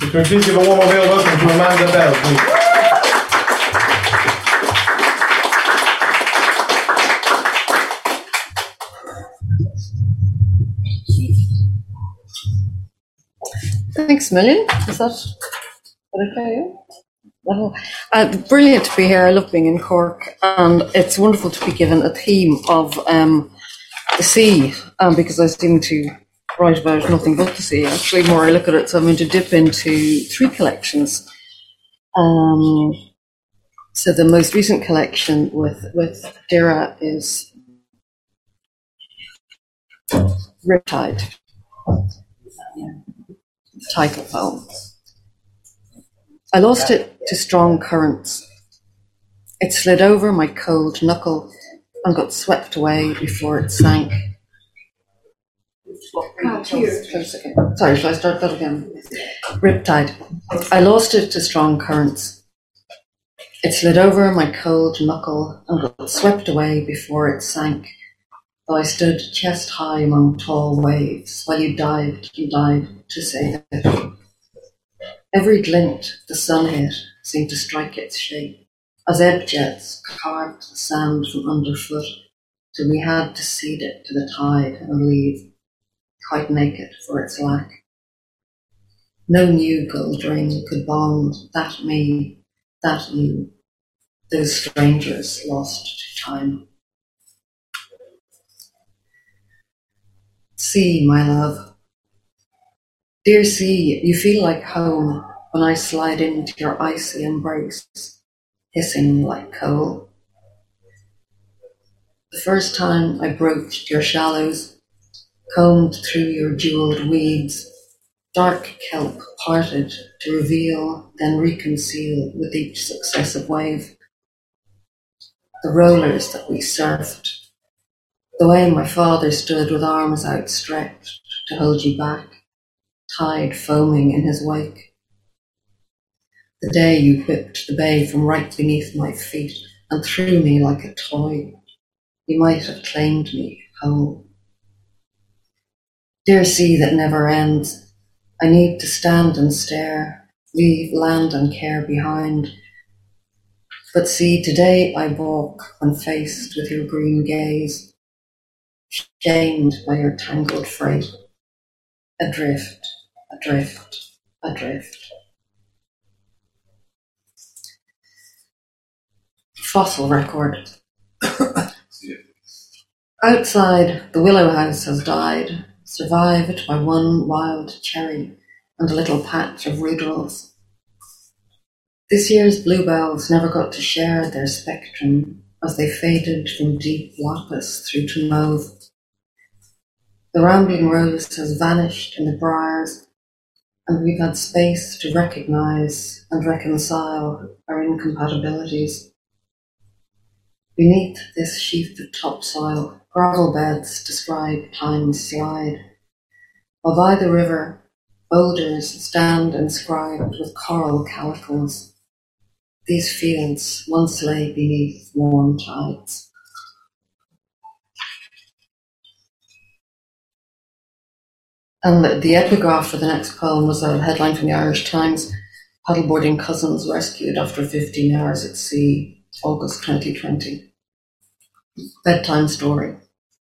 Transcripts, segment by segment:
Can we please give a warm welcome to Amanda Bell, please? Thanks a million. Is that okay? Well, brilliant to be here. I love being in Cork, and it's wonderful to be given a theme of the sea, because I seem to write about nothing but the sea. Actually, more I look at it, so I'm going to dip into three collections. So the most recent collection with Deirdre is Riptide, title poem. I lost it to strong currents. It slid over my cold knuckle and got swept away before it sank. Sorry, shall I start that again? Riptide. I lost it to strong currents. It slid over my cold knuckle and got swept away before it sank. Though I stood chest high among tall waves while you dived to save it. Every glint the sun hit seemed to strike its shape, as ebb jets carved the sand from underfoot, till we had to cede it to the tide and leave, quite naked for its lack. No new gold ring could bond that me, that you, those strangers lost to time. Sea, my love. Dear sea, you feel like home when I slide into your icy embrace, hissing like coal. The first time I broached your shallows, combed through your jewelled weeds, dark kelp parted to reveal, then reconcile with each successive wave. The rollers that we surfed, the way my father stood with arms outstretched to hold you back, tide foaming in his wake. The day you whipped the bay from right beneath my feet and threw me like a toy, you might have claimed me whole. Dear sea that never ends, I need to stand and stare, leave land and care behind. But see, today I balk when faced with your green gaze, shamed by your tangled freight, adrift, adrift, adrift. Fossil record. Outside, the willow house has died, survived by one wild cherry and a little patch of reedrils. This year's bluebells never got to share their spectrum as they faded from deep lapis through to mauve. The rambling rose has vanished in the briars, and we've had space to recognise and reconcile our incompatibilities. Beneath this sheath of topsoil, gravel beds describe time's slide, while by the river, boulders stand inscribed with coral calicles. These fields once lay beneath warm tides. And the epigraph for the next poem was a headline from the Irish Times: paddleboarding cousins rescued after 15 hours at sea, August 2020. Bedtime story.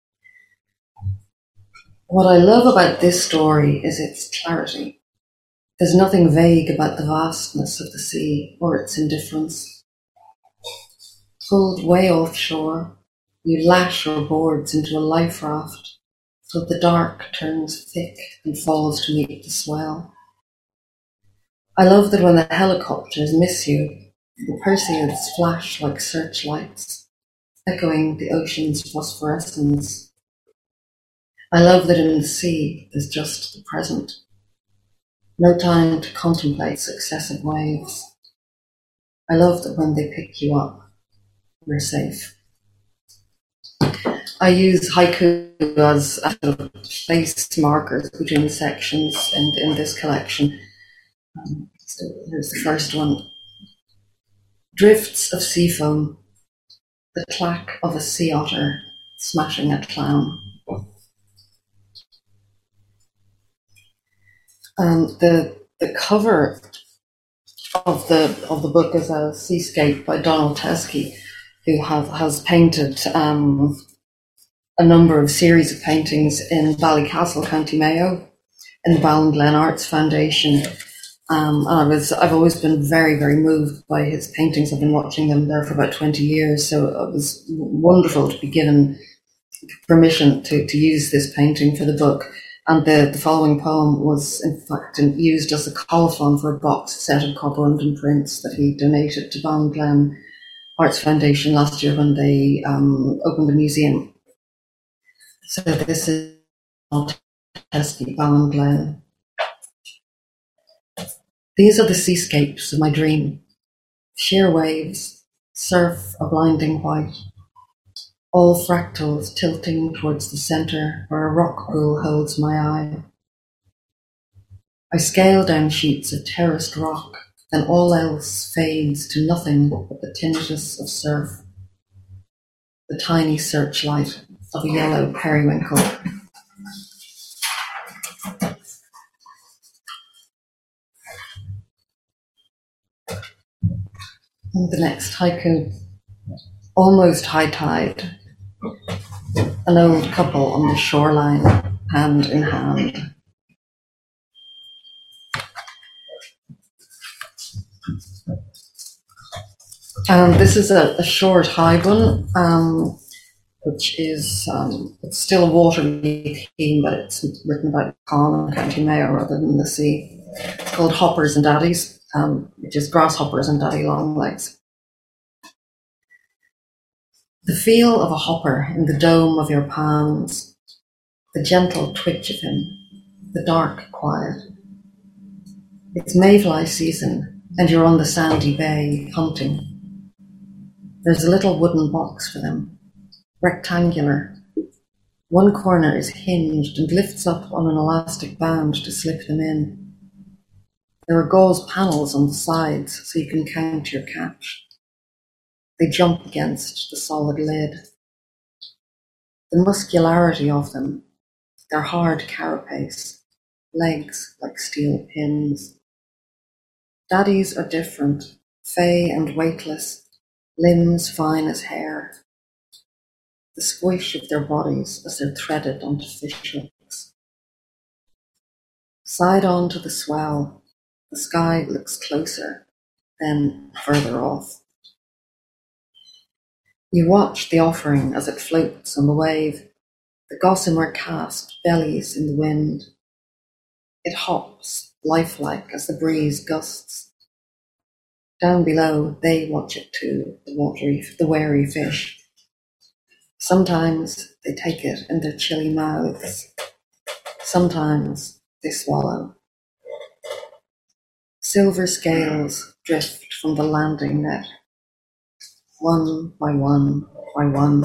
What I love about this story is its clarity. There's nothing vague about the vastness of the sea or its indifference. Pulled way offshore, you lash your boards into a life raft till the dark turns thick and falls to meet the swell. I love that when the helicopters miss you, the Perseids flash like searchlights, echoing the ocean's phosphorescence. I love that in the sea there's just the present. No time to contemplate successive waves. I love that when they pick you up, you're safe. I use haiku as place markers between sections in this collection. So here's the first one. Drifts of sea foam, the clack of a sea otter smashing a clown. And the The cover of the book is a seascape by Donald Teskey, who has painted a number of series of paintings in Ballycastle, County Mayo, in the Ballinglen Arts Foundation. And I've always been very, very moved by his paintings. I've been watching them there for about 20 years, so it was wonderful to be given permission to use this painting for the book. And the following poem was, in fact, used as a colophon for a box set of Corborundum prints that he donated to Ballinglen Arts Foundation last year when they opened the museum. So this is Teskey, Ballinglen. These are the seascapes of my dream. Sheer waves, surf a blinding white, all fractals tilting towards the centre where a rock pool holds my eye. I scale down sheets of terraced rock, then all else fades to nothing but the tinnitus of surf, the tiny searchlight of a yellow periwinkle. And the next haiku, almost high tide, an old couple on the shoreline, hand in hand. This is a short high one, which is it's still a waterly theme, but it's written about Con and County Mayo rather than the sea. It's called Hoppers and Daddies, which is grasshoppers and daddy longlegs. The feel of a hopper in the dome of your palms, the gentle twitch of him, the dark quiet. It's mayfly season, and you're on the sandy bay hunting. There's a little wooden box for them, rectangular. One corner is hinged and lifts up on an elastic band to slip them in. There are gauze panels on the sides so you can count your catch. They jump against the solid lid. The muscularity of them, their hard carapace, legs like steel pins. Daddies are different, fey and weightless, limbs fine as hair. The squish of their bodies as they're threaded onto fish hooks. Side on to the swell, the sky looks closer, then further off. You watch the offering as it floats on the wave, the gossamer cast bellies in the wind. It hops, lifelike as the breeze gusts. Down below, they watch it too, the wary fish. Sometimes they take it in their chilly mouths. Sometimes they swallow. Silver scales drift from the landing net, one by one by one.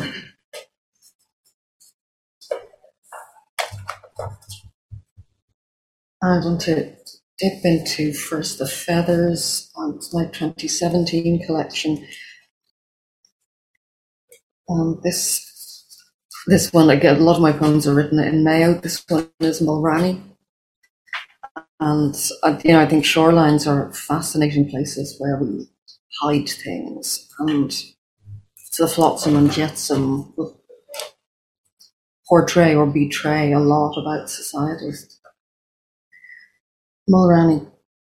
I want to dip into first the feathers on my 2017 collection. This one, again, a lot of my poems are written in Mayo. This one is Mulranny. And, I think shorelines are fascinating places where we hide things. And the flotsam and jetsam portray or betray a lot about societies. Mulranny.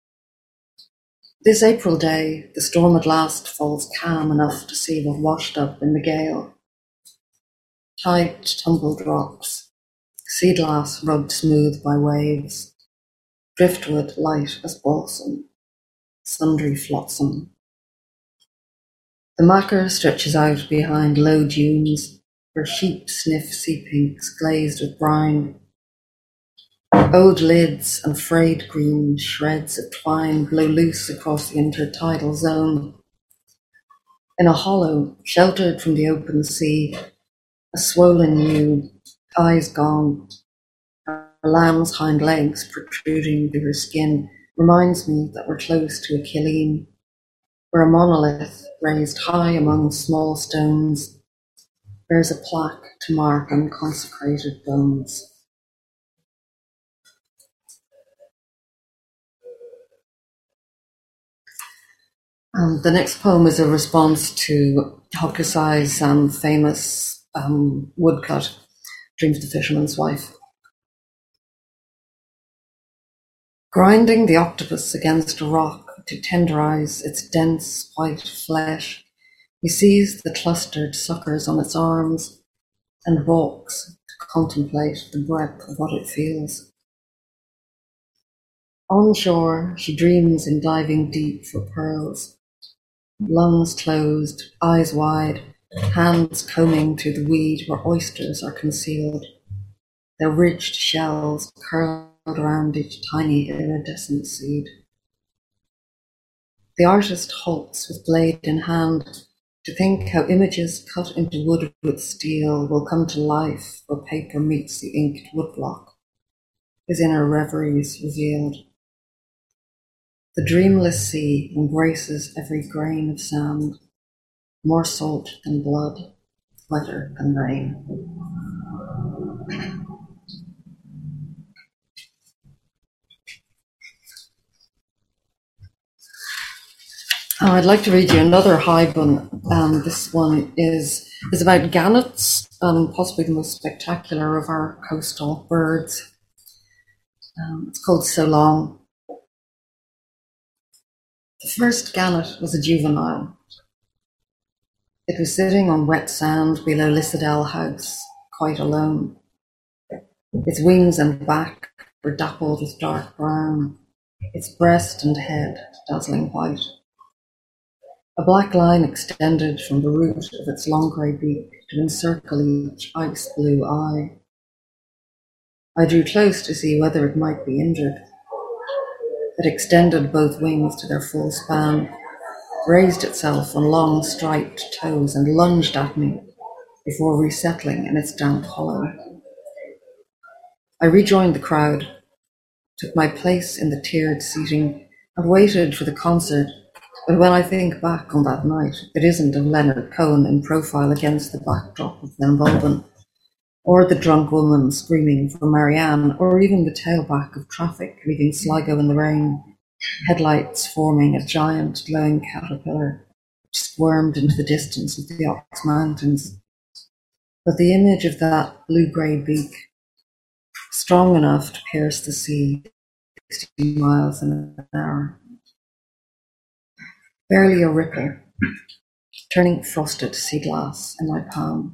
This April day, the storm at last falls calm enough to see we've washed up in the gale. Tight, tumbled rocks, sea glass rubbed smooth by waves, driftwood light as balsam, sundry flotsam. The macker stretches out behind low dunes where sheep sniff sea pinks glazed with brine. Old lids and frayed green shreds of twine blow loose across the intertidal zone. In a hollow, sheltered from the open sea, a swollen ewe, eyes gone, her lamb's hind legs protruding through her skin, reminds me that we're close to a Killeen, where a monolith raised high among small stones bears a plaque to mark unconsecrated bones. The next poem is a response to Hokusai's famous woodcut, Dreams of the Fisherman's Wife. Grinding the octopus against a rock to tenderize its dense white flesh, he sees the clustered suckers on its arms and walks to contemplate the breadth of what it feels. On shore, she dreams in diving deep for pearls, lungs closed, eyes wide, hands combing through the weed where oysters are concealed, their ridged shells curled around each tiny iridescent seed. The artist halts with blade in hand to think how images cut into wood with steel will come to life where paper meets the inked woodblock, his inner reveries revealed. The dreamless sea embraces every grain of sand, more salt than blood, wetter than rain. I'd like to read you another haibun. This one is about gannets, possibly the most spectacular of our coastal birds. It's called So Long. The first gannet was a juvenile. It was sitting on wet sand below Lissadell House, quite alone. Its wings and back were dappled with dark brown, its breast and head dazzling white. A black line extended from the root of its long grey beak to encircle each ice-blue eye. I drew close to see whether it might be injured. It extended both wings to their full span, raised itself on long striped toes and lunged at me before resettling in its damp hollow. I rejoined the crowd, took my place in the tiered seating, and waited for the concert. But when I think back on that night, it isn't of Leonard Cohen in profile against the backdrop of Ben Bulben, or the drunk woman screaming for Marianne, or even the tailback of traffic leaving Sligo in the rain, headlights forming a giant glowing caterpillar which squirmed into the distance of the Ox Mountains. But the image of that blue-grey beak, strong enough to pierce the sea 60 miles an hour. Barely a ripple, turning frosted sea glass in my palm.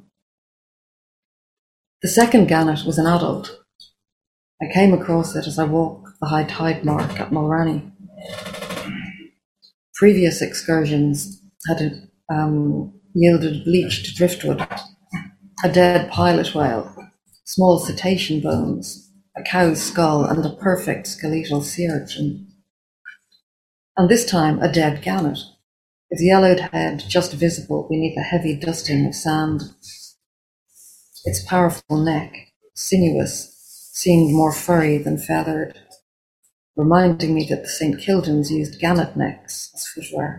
The second gannet was an adult. I came across it as I walked the high tide mark at Mulranny. Previous excursions had yielded bleached driftwood, a dead pilot whale, small cetacean bones, a cow's skull, and a perfect skeletal sea urchin. And this time a dead gannet, its yellowed head just visible beneath a heavy dusting of sand. Its powerful neck, sinuous, seemed more furry than feathered, reminding me that the St. Kildans used gannet necks as footwear.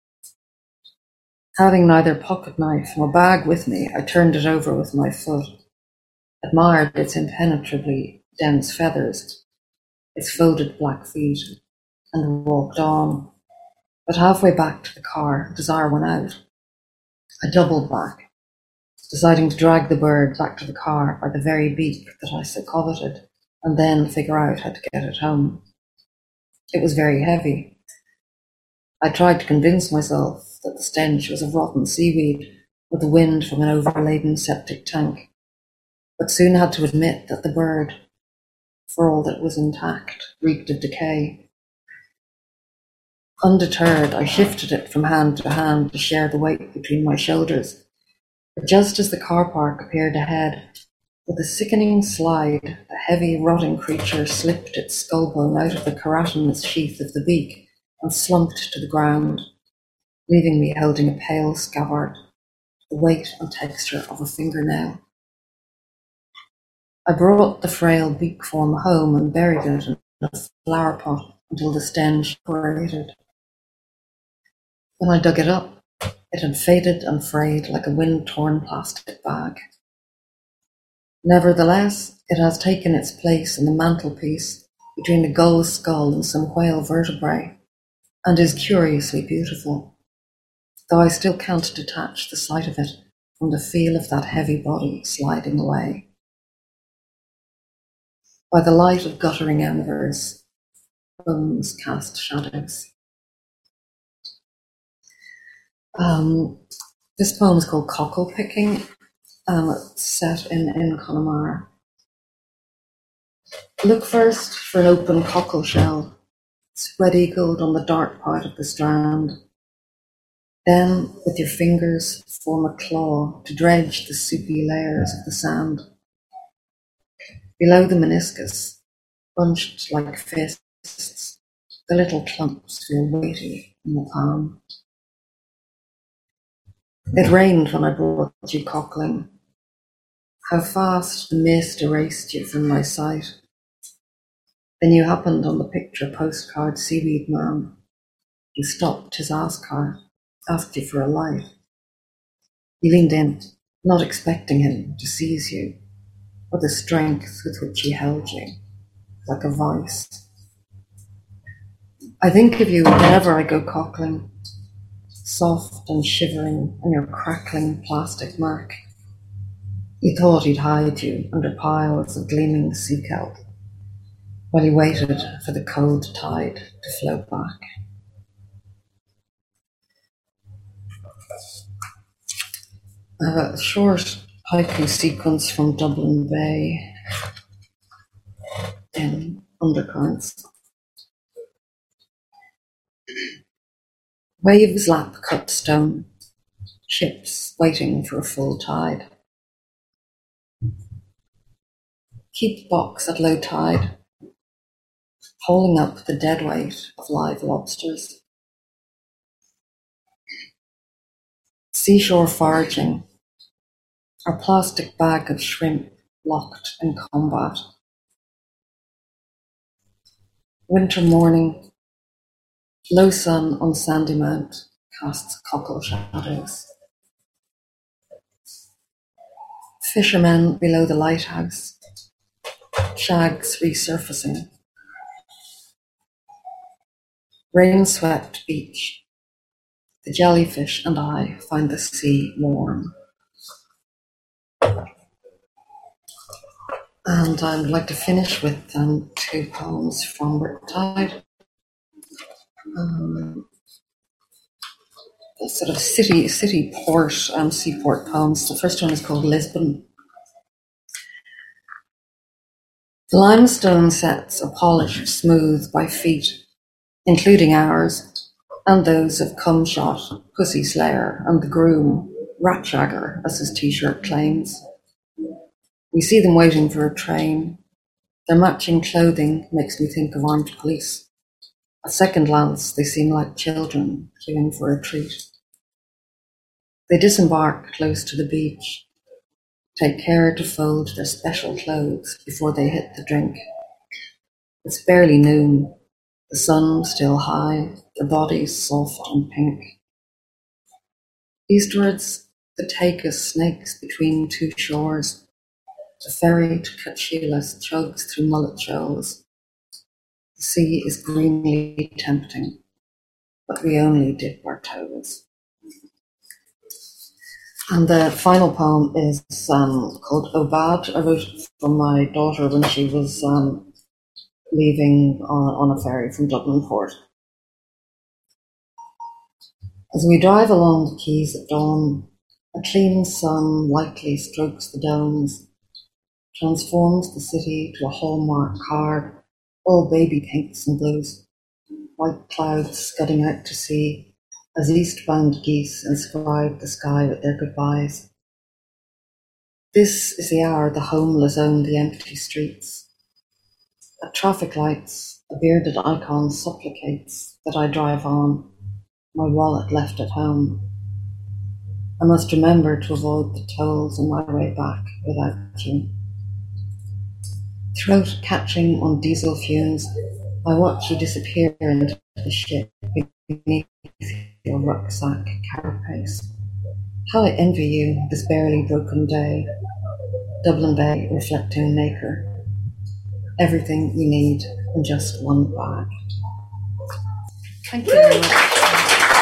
Having neither pocket knife nor bag with me, I turned it over with my foot, admired its impenetrably dense feathers, its folded black feet, and walked on. But halfway back to the car, desire went out. I doubled back, deciding to drag the bird back to the car by the very beak that I so coveted, and then figure out how to get it home. It was very heavy. I tried to convince myself that the stench was of rotten seaweed or the wind from an overladen septic tank, but soon had to admit that the bird, for all that was intact, reeked of decay. Undeterred, I shifted it from hand to hand to share the weight between my shoulders. But just as the car park appeared ahead, with a sickening slide, the heavy, rotting creature slipped its skull bone out of the keratinous sheath of the beak and slumped to the ground, leaving me holding a pale scabbard, the weight and texture of a fingernail. I brought the frail beak form home and buried it in a flower pot until the stench separated. When I dug it up, it had faded and frayed like a wind-torn plastic bag. Nevertheless, it has taken its place in the mantelpiece between the gull's skull and some whale vertebrae, and is curiously beautiful, though I still can't detach the sight of it from the feel of that heavy body sliding away. By the light of guttering embers, bones cast shadows. This poem is called Cockle Picking. It's set in Connemara. Look first for an open cockle shell, spread-eagled on the dark part of the strand. Then, with your fingers, form a claw to dredge the soupy layers of the sand. Below the meniscus, bunched like fists, the little clumps feel weighty in the palm. It rained when I brought you cockling. How fast the mist erased you from my sight. Then you happened on the picture postcard seaweed man. He stopped his ass cart, asked you for a light. You leaned in, not expecting him to seize you, or the strength with which he held you, like a vice. I think of you whenever I go cockling, soft and shivering in your crackling plastic mark. You thought he'd hide you under piles of gleaming sea kelp, while he waited for the cold tide to flow back. A short haiku sequence from Dublin Bay in Undercurrents. Waves lap cut stone, ships waiting for a full tide. Keep box at low tide, holding up the dead weight of live lobsters. Seashore foraging, our plastic bag of shrimp locked in combat. Winter morning, low sun on sandy mount casts cockle shadows. Fishermen below the lighthouse, shags resurfacing. Rain-swept beach, the jellyfish and I find the sea warm. And I would like to finish with two poems from Riptide. Sort of city port, seaport poems. The first one is called Lisbon. The limestone sets are polished smooth by feet, including ours, and those of Cumshot, Pussy Slayer, and the groom, Ratshagger, as his t-shirt claims. We see them waiting for a train. Their matching clothing makes me think of armed police. At second glance, they seem like children queuing for a treat. They disembark close to the beach, take care to fold their special clothes before they hit the drink. It's barely noon, the sun still high, their bodies soft and pink. Eastwards, the Tagus snakes between two shores. The ferry to Cachilas chugs through mullet shoals. The sea is greenly tempting, but we only dip our toes. And the final poem is called Obad. I wrote it for my daughter when she was leaving on a ferry from Dublin Port. As we drive along the quays at dawn, a clean sun lightly strokes the domes, transforms the city to a hallmark card, all baby pinks and blues, white clouds scudding out to sea as eastbound geese inscribe the sky with their goodbyes. This is the hour the homeless own the empty streets. At traffic lights, a bearded icon supplicates that I drive on, my wallet left at home. I must remember to avoid the tolls on my way back without you. Throat catching on diesel fumes, I watch you disappear into the ship beneath your rucksack carapace. How I envy you this barely broken day. Dublin Bay reflecting nacre. Everything we need in just one bag. Thank you very much.